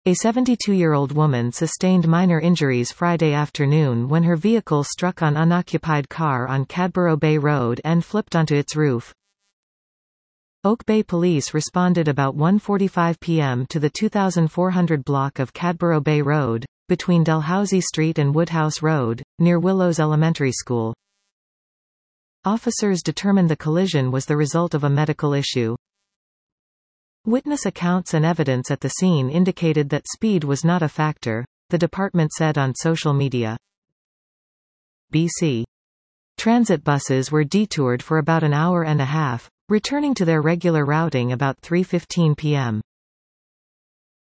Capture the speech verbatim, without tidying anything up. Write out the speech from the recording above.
A seventy-two-year-old woman sustained minor injuries Friday afternoon when her vehicle struck an unoccupied car on Cadborough Bay Road and flipped onto its roof. Oak Bay Police responded about one forty-five p m to the two thousand four hundred block of Cadborough Bay Road, between Dalhousie Street and Woodhouse Road, near Willows Elementary School. Officers determined the collision was the result of a medical issue. Witness accounts and evidence at the scene indicated that speed was not a factor, the department said on social media. B C. Transit buses were detoured for about an hour and a half, returning to their regular routing about three fifteen p m